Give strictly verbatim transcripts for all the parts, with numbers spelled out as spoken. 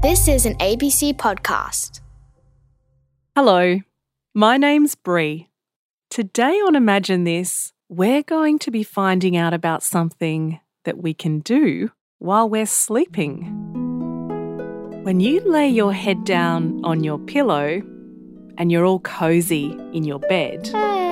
This is an A B C podcast. Hello, my name's Bree. Today on Imagine This, we're going to be finding out about something that we can do while we're sleeping. When you lay your head down on your pillow and you're all cozy in your bed,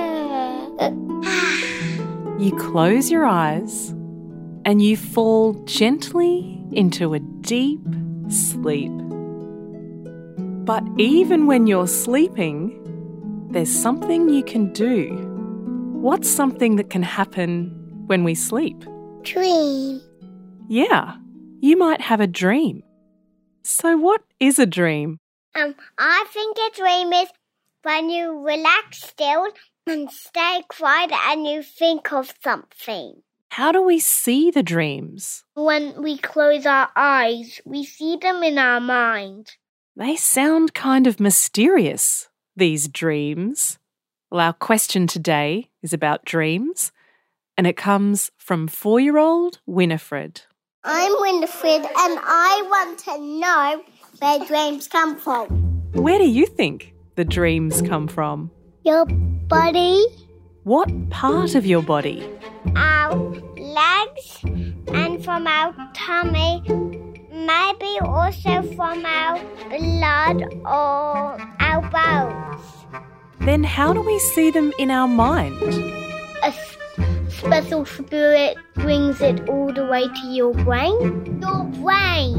you close your eyes and you fall gently into a deep sleep. But even when you're sleeping, there's something you can do. What's something that can happen when we sleep? Dream. Yeah, you might have a dream. So what is a dream? Um, I think a dream is when you relax still and stay quiet and you think of something. How do we see the dreams? When we close our eyes, we see them in our mind. They sound kind of mysterious, these dreams. Well, our question today is about dreams, and it comes from four-year-old Winifred. I'm Winifred and I want to know where dreams come from. Where do you think the dreams come from? Your body, What part of your body? our legs, and from our tummy, maybe also from our blood or our bones. Then how do we see them in our mind? A s- special spirit brings it all the way to your brain. Your brain.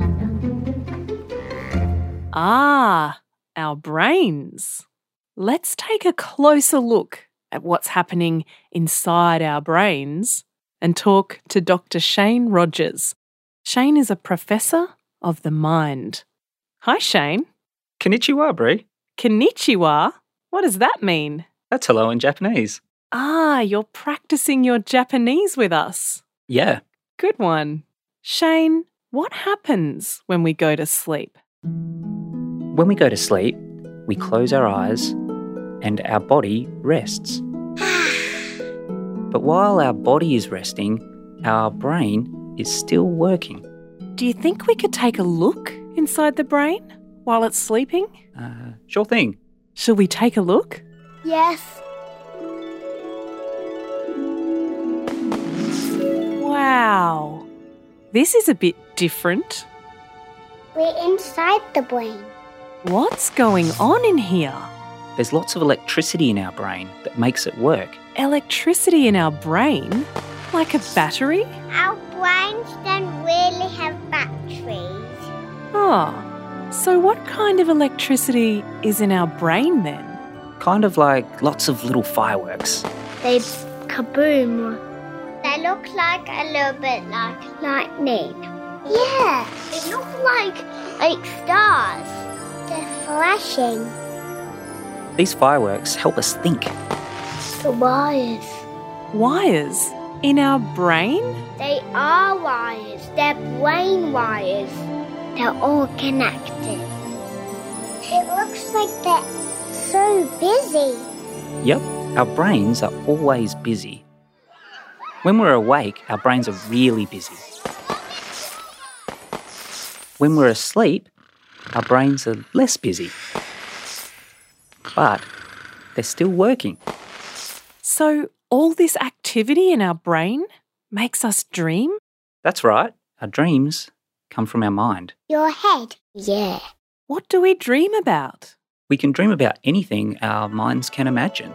Ah, our brains. Let's take a closer look at what's happening inside our brains and talk to Doctor Shane Rogers. Shane is a professor of the mind. Hi, Shane. Konnichiwa, Bree. Konnichiwa? What does that mean? That's hello in Japanese. Ah, you're practicing your Japanese with us. Yeah. Good one. Shane, what happens when we go to sleep? When we go to sleep, we close our eyes and our body rests. But while our body is resting, our brain is still working. Do you think we could take a look inside the brain while it's sleeping? Uh, sure thing. Shall we take a look? Yes. Wow. This is a bit different. We're inside the brain. What's going on in here? There's lots of electricity in our brain that makes it work. Electricity in our brain? Like a battery? Our brains don't really have batteries. Oh, so what kind of electricity is in our brain then? Kind of like lots of little fireworks. They kaboom. They look like a little bit like lightning. Yeah, they look like like stars. They're flashing. These fireworks help us think. The wires. Wires in our brain? They are wires. They're brain wires. They're all connected. It looks like they're so busy. Yep, our brains are always busy. When we're awake, our brains are really busy. When we're asleep, our brains are less busy. But they're still working. So all this activity in our brain makes us dream? That's right. Our dreams come from our mind. Your head. Yeah. What do we dream about? We can dream about anything our minds can imagine.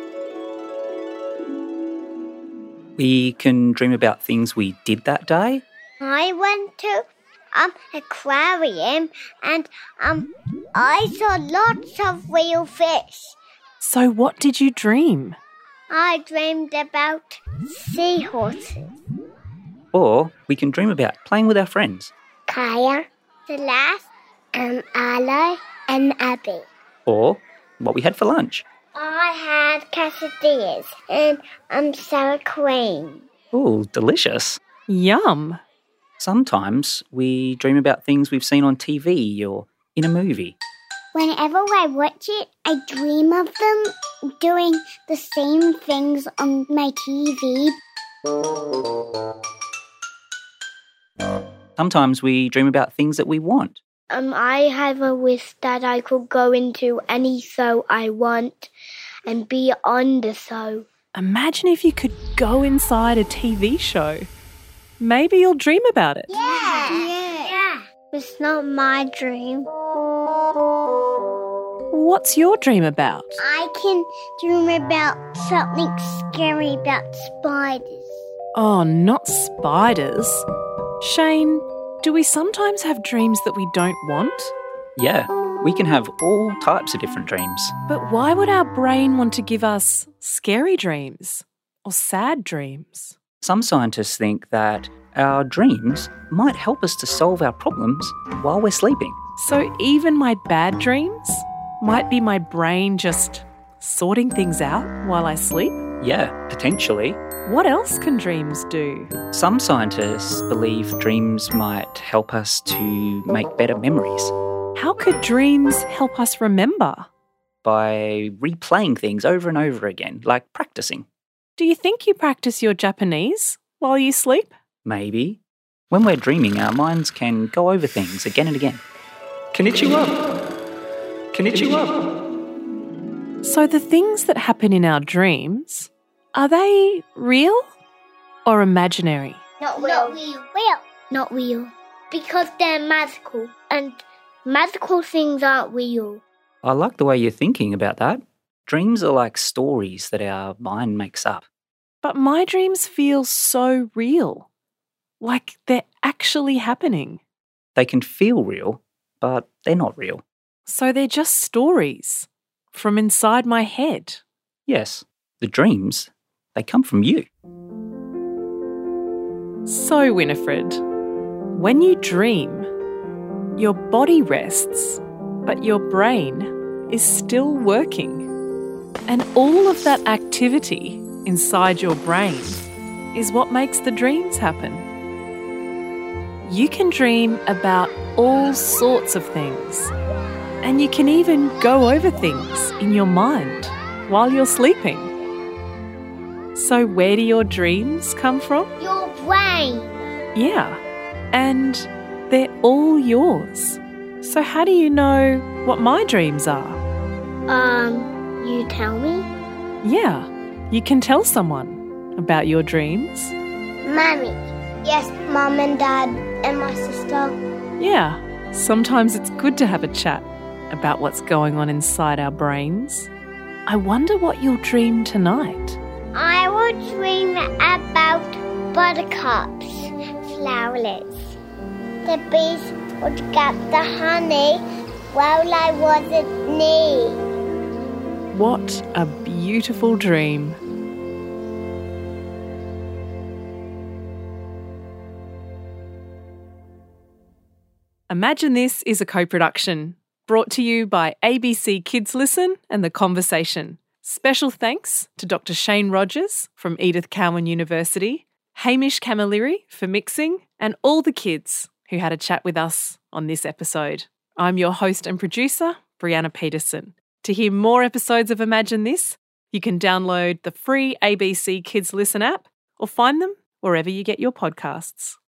We can dream about things we did that day. I went to um aquarium and um I saw lots of real fish. So what did you dream? I dreamed about seahorses. Or we can dream about playing with our friends. Kaya, Celeste, and Arlo, and Abby. Or what we had for lunch. I had quesadillas and um sour cream. Ooh, delicious. Yum. Sometimes we dream about things we've seen on T V or in a movie. Whenever I watch it, I dream of them doing the same things on my T V. Sometimes we dream about things that we want. Um, I have a wish that I could go into any show I want and be on the show. Imagine if you could go inside a T V show. Maybe you'll dream about it. Yeah. Yeah. yeah. It's not my dream. What's your dream about? I can dream about something scary about spiders. Oh, not spiders. Shane, do we sometimes have dreams that we don't want? Yeah, we can have all types of different dreams. But why would our brain want to give us scary dreams or sad dreams? Some scientists think that our dreams might help us to solve our problems while we're sleeping. So even my bad dreams might be my brain just sorting things out while I sleep? Yeah, potentially. What else can dreams do? Some scientists believe dreams might help us to make better memories How could dreams help us remember? by replaying things over and over again, like practicing. Do you think you practice your Japanese while you sleep? Maybe. When we're dreaming, our minds can go over things again and again. Konnichiwa! Konnichiwa! So the things that happen in our dreams, are they real or imaginary? Not real. Not real. real. Not real. Because they're magical. And magical things aren't real. I like the way you're thinking about that. Dreams are like stories that our mind makes up. But my dreams feel so real. Like they're actually happening. They can feel real, but they're not real. So they're just stories from inside my head. Yes, the dreams, they come from you. So, Winifred, when you dream, your body rests, but your brain is still working. And all of that activity inside your brain is what makes the dreams happen. You can dream about all sorts of things, and you can even go over things in your mind while you're sleeping. So where do your dreams come from? Your brain. Yeah, and they're all yours. So how do you know what my dreams are? Um, you tell me? Yeah, you can tell someone about your dreams. Mommy. Yes, Mum and Dad and my sister. Yeah, sometimes it's good to have a chat about what's going on inside our brains. I wonder what you'll dream tonight. I will dream about buttercups, flowers. The bees would get the honey while I wasn't near. What a beautiful dream. Imagine This is a co-production brought to you by A B C Kids Listen and The Conversation. Special thanks to Doctor Shane Rogers from Edith Cowan University, Hamish Camilleri for mixing, and all the kids who had a chat with us on this episode. I'm your host and producer, Brianna Peterson. To hear more episodes of Imagine This, you can download the free A B C Kids Listen app or find them wherever you get your podcasts.